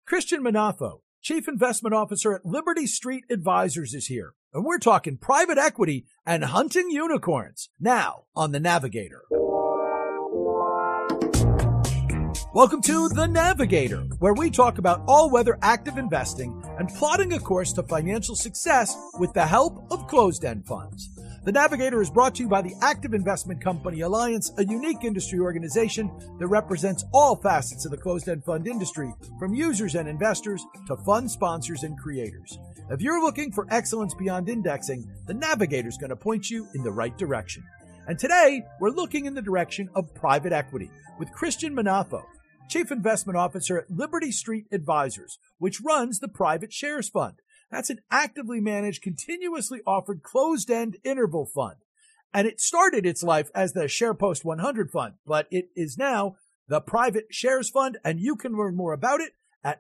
Christian Manafo, Chief Investment Officer at Liberty Street Advisors, is here. And we're talking private equity and hunting unicorns. Now on The Navigator. Welcome to The Navigator, where we talk about all-weather active investing and plotting a course to financial success with the help of closed-end funds. The Navigator is brought to you by the Active Investment Company Alliance, a unique industry organization that represents all facets of the closed-end fund industry, from users and investors to fund sponsors and creators. If you're looking for excellence beyond indexing, the Navigator is going to point you in the right direction. And today, we're looking in the direction of private equity with Christian Manafo, Chief Investment Officer at Liberty Street Advisors, which runs the Private Shares Fund. That's an actively managed, continuously offered closed-end interval fund. And it started its life as the SharePost 100 Fund, but it is now the Private Shares Fund, and you can learn more about it at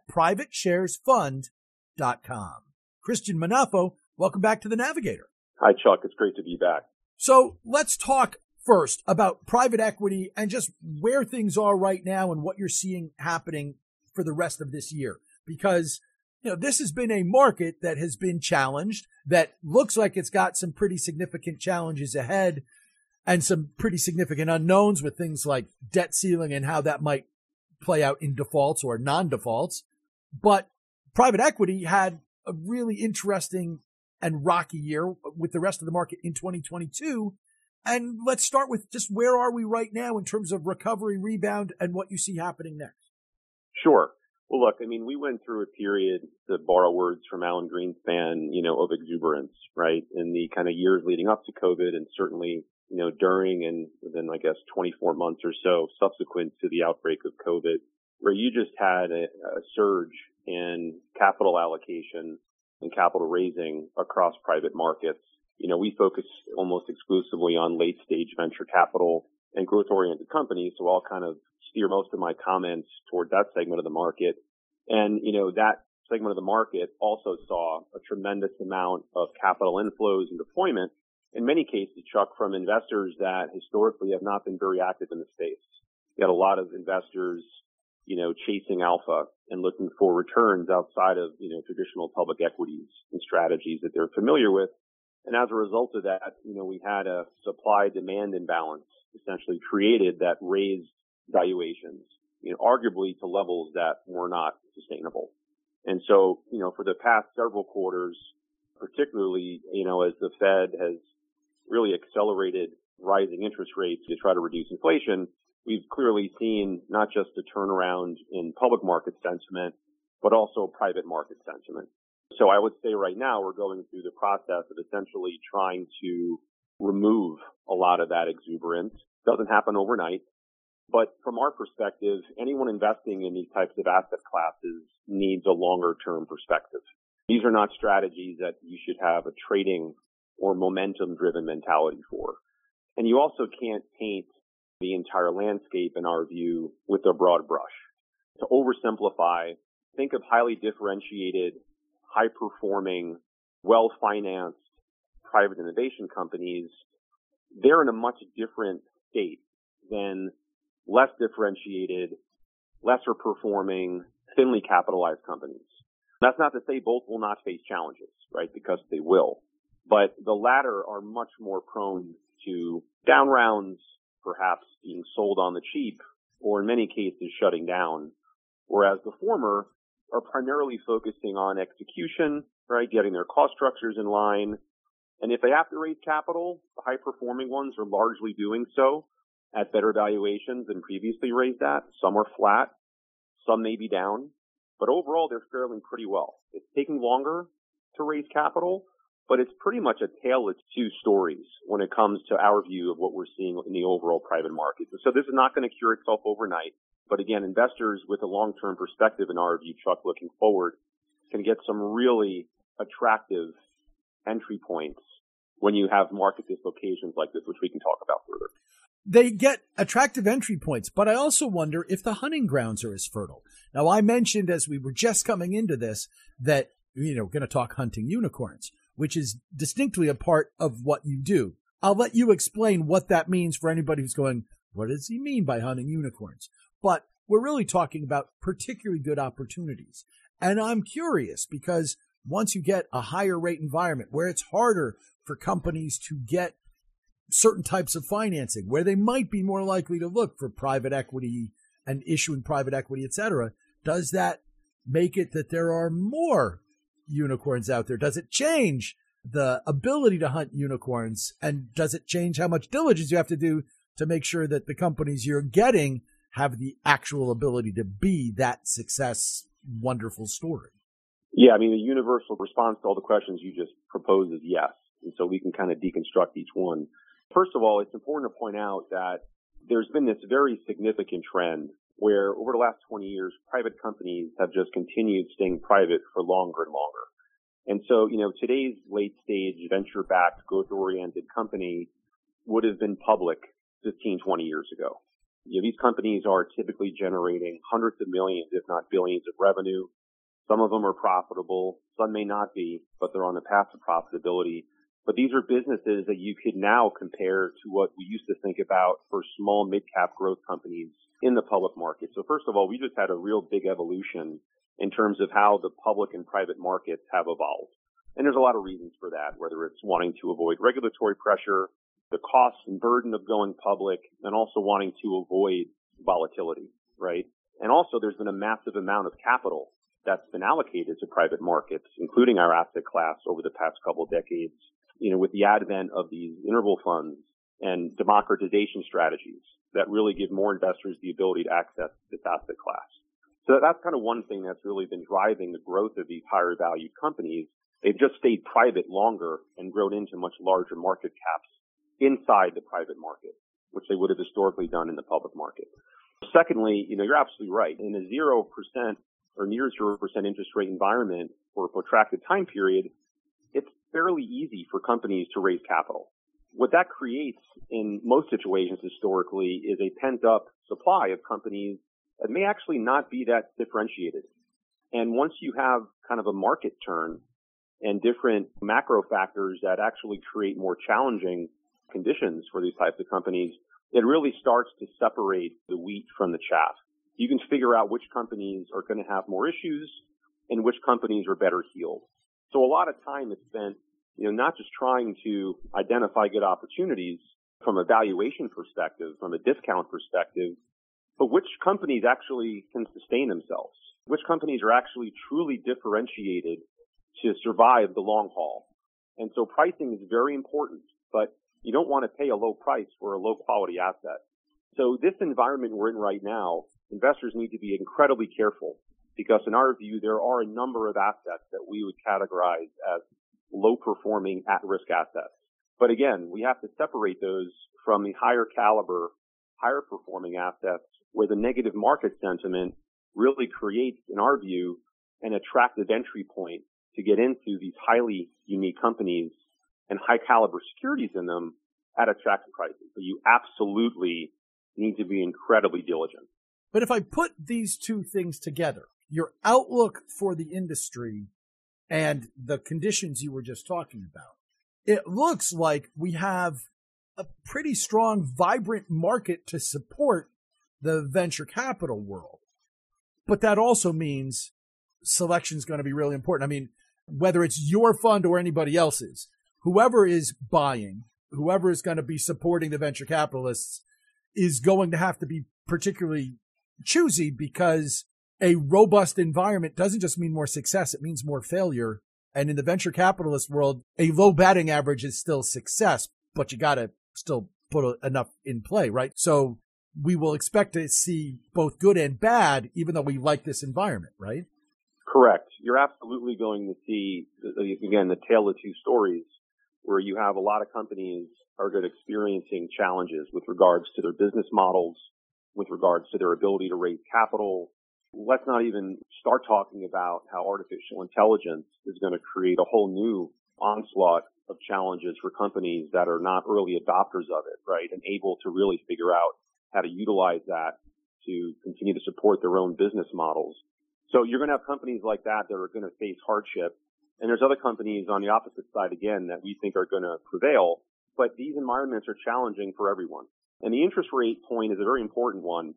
privatesharesfund.com. Christian Manafo, welcome back to The Navigator. Hi, Chuck. It's great to be back. So let's talk first about private equity and just where things are right now and what you're seeing happening for the rest of this year. Because this has been a market that has been challenged, that looks like it's got some pretty significant challenges ahead and some pretty significant unknowns with things like debt ceiling and how that might play out in defaults or non-defaults. But private equity had a really interesting and rocky year with the rest of the market in 2022. And let's start with just where are we right now in terms of recovery, rebound, and what you see happening next? Sure. Well, look, we went through a period, to borrow words from Alan Greenspan, of exuberance, right? In the kind of years leading up to COVID and certainly, during and within, 24 months or so subsequent to the outbreak of COVID, where you just had a surge in capital allocation and capital raising across private markets. We focus almost exclusively on late stage venture capital and growth oriented companies. So I'll kind of steer most of my comments toward that segment of the market. And, that segment of the market also saw a tremendous amount of capital inflows and deployment, in many cases, Chuck, from investors that historically have not been very active in the space. You had a lot of investors, chasing alpha and looking for returns outside of, traditional public equities and strategies that they're familiar with. And as a result of that, we had a supply demand imbalance essentially created that raised valuations, arguably to levels that were not sustainable. And so, for the past several quarters, particularly, as the Fed has really accelerated rising interest rates to try to reduce inflation, we've clearly seen not just a turnaround in public market sentiment, but also private market sentiment. So I would say right now we're going through the process of essentially trying to remove a lot of that exuberance. Doesn't happen overnight. But from our perspective, anyone investing in these types of asset classes needs a longer term perspective. These are not strategies that you should have a trading or momentum driven mentality for. And you also can't paint the entire landscape, in our view, with a broad brush. To oversimplify, think of highly differentiated, high performing, well financed private innovation companies. They're in a much different state than less differentiated, lesser performing, thinly capitalized companies. That's not to say both will not face challenges, right? Because they will. But the latter are much more prone to down rounds, perhaps being sold on the cheap, or in many cases shutting down. Whereas the former are primarily focusing on execution, right? Getting their cost structures in line. And if they have to raise capital, the high performing ones are largely doing so at better valuations than previously raised at. Some are flat, some may be down, but overall they're faring pretty well. It's taking longer to raise capital, but it's pretty much a tale of two stories when it comes to our view of what we're seeing in the overall private market. So this is not going to cure itself overnight. But again, investors with a long-term perspective, in our view, Chuck, looking forward, can get some really attractive entry points when you have market dislocations like this, which we can talk about further. They get attractive entry points, but I also wonder if the hunting grounds are as fertile. Now, I mentioned as we were just coming into this that, we're going to talk hunting unicorns, which is distinctly a part of what you do. I'll let you explain what that means for anybody who's going, what does he mean by hunting unicorns? But we're really talking about particularly good opportunities. And I'm curious because once you get a higher rate environment where it's harder for companies to get certain types of financing, where they might be more likely to look for private equity and issuing private equity, et cetera, does that make it that there are more unicorns out there? Does it change the ability to hunt unicorns? And does it change how much diligence you have to do to make sure that the companies you're getting have the actual ability to be that success, wonderful story? Yeah, I mean, the universal response to all the questions you just proposed is yes. And so we can kind of deconstruct each one. First of all, it's important to point out that there's been this very significant trend where over the last 20 years, private companies have just continued staying private for longer and longer. And so, today's late stage venture-backed growth-oriented company would have been public 15, 20 years ago. These companies are typically generating hundreds of millions, if not billions of revenue. Some of them are profitable. Some may not be, but they're on the path to profitability. But these are businesses that you could now compare to what we used to think about for small mid-cap growth companies in the public market. So first of all, we just had a real big evolution in terms of how the public and private markets have evolved. And there's a lot of reasons for that, whether it's wanting to avoid regulatory pressure, the cost and burden of going public, and also wanting to avoid volatility, right? And also there's been a massive amount of capital that's been allocated to private markets, including our asset class over the past couple of decades, with the advent of these interval funds and democratization strategies that really give more investors the ability to access this asset class. So that's kind of one thing that's really been driving the growth of these higher valued companies. They've just stayed private longer and grown into much larger market caps inside the private market, which they would have historically done in the public market. Secondly, you're absolutely right. In a 0% or near 0% interest rate environment for a protracted time period, it's fairly easy for companies to raise capital. What that creates in most situations historically is a pent-up supply of companies that may actually not be that differentiated. And once you have kind of a market turn and different macro factors that actually create more challenging conditions for these types of companies, it really starts to separate the wheat from the chaff. You can figure out which companies are going to have more issues and which companies are better healed. So a lot of time is spent, not just trying to identify good opportunities from a valuation perspective, from a discount perspective, but which companies actually can sustain themselves, which companies are actually truly differentiated to survive the long haul. And so pricing is very important, but you don't want to pay a low price for a low quality asset. So this environment we're in right now, investors need to be incredibly careful because in our view, there are a number of assets that we would categorize as low performing at risk assets. But again, we have to separate those from the higher caliber, higher performing assets where the negative market sentiment really creates, in our view, an attractive entry point to get into these highly unique companies and high caliber securities in them at attractive prices. So you absolutely need to be incredibly diligent. But if I put these two things together, your outlook for the industry and the conditions you were just talking about, it looks like we have a pretty strong, vibrant market to support the venture capital world. But that also means selection is going to be really important. I mean, whether it's your fund or anybody else's, whoever is buying, whoever is going to be supporting the venture capitalists is going to have to be particularly choosy because a robust environment doesn't just mean more success, it means more failure. And in the venture capitalist world, a low batting average is still success, but you got to still put enough in play, right? So we will expect to see both good and bad, even though we like this environment, right? Correct. You're absolutely going to see, again, the tale of two stories where you have a lot of companies are going to experiencing challenges with regards to their business models, with regards to their ability to raise capital. Let's not even start talking about how artificial intelligence is going to create a whole new onslaught of challenges for companies that are not early adopters of it, right? And able to really figure out how to utilize that to continue to support their own business models. So you're going to have companies like that that are going to face hardship. And there's other companies on the opposite side, again, that we think are going to prevail. But these environments are challenging for everyone. And the interest rate point is a very important one.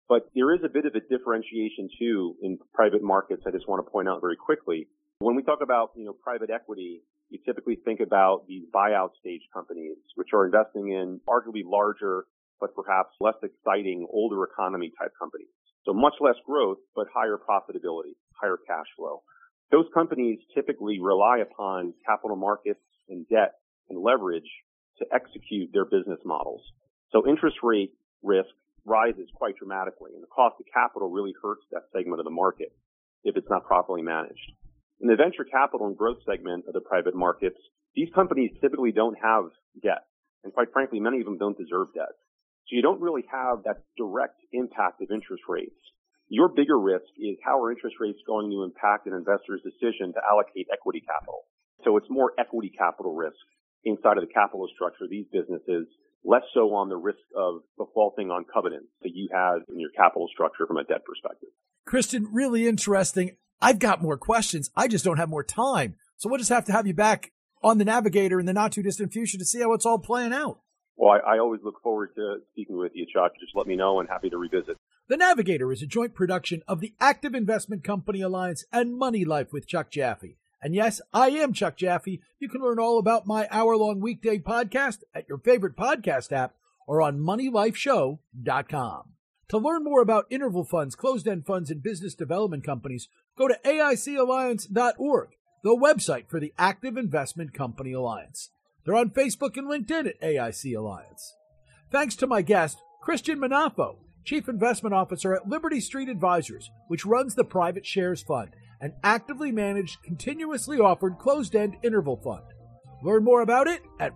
But there is a bit of a differentiation too in private markets. I just want to point out very quickly. When we talk about, private equity, you typically think about these buyout stage companies, which are investing in arguably larger, but perhaps less exciting, older economy type companies. So much less growth, but higher profitability, higher cash flow. Those companies typically rely upon capital markets and debt and leverage to execute their business models. So interest rate risk rises quite dramatically, and the cost of capital really hurts that segment of the market if it's not properly managed. In the venture capital and growth segment of the private markets, these companies typically don't have debt, and quite frankly, many of them don't deserve debt. So you don't really have that direct impact of interest rates. Your bigger risk is how are interest rates going to impact an investor's decision to allocate equity capital. So it's more equity capital risk inside of the capital structure of these businesses, less so on the risk of defaulting on covenants that you have in your capital structure from a debt perspective. Kristen, really interesting. I've got more questions. I just don't have more time. So we'll just have to have you back on the Navigator in the not too distant future to see how it's all playing out. Well, I always look forward to speaking with you, Chuck. Just let me know and happy to revisit. The Navigator is a joint production of the Active Investment Company Alliance and Money Life with Chuck Jaffe. And yes, I am Chuck Jaffe. You can learn all about my hour-long weekday podcast at your favorite podcast app or on MoneyLifeShow.com. To learn more about interval funds, closed-end funds, and business development companies, go to AICalliance.org, the website for the Active Investment Company Alliance. They're on Facebook and LinkedIn at AIC Alliance. Thanks to my guest, Christian Manafo, Chief Investment Officer at Liberty Street Advisors, which runs the Private Shares Fund, an actively managed, continuously offered closed-end interval fund. Learn more about it at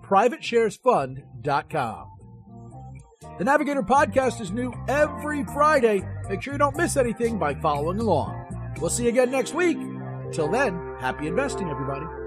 privatesharesfund.com. The Navigator podcast is new every Friday. Make sure you don't miss anything by following along. We'll see you again next week. Till then, happy investing, everybody.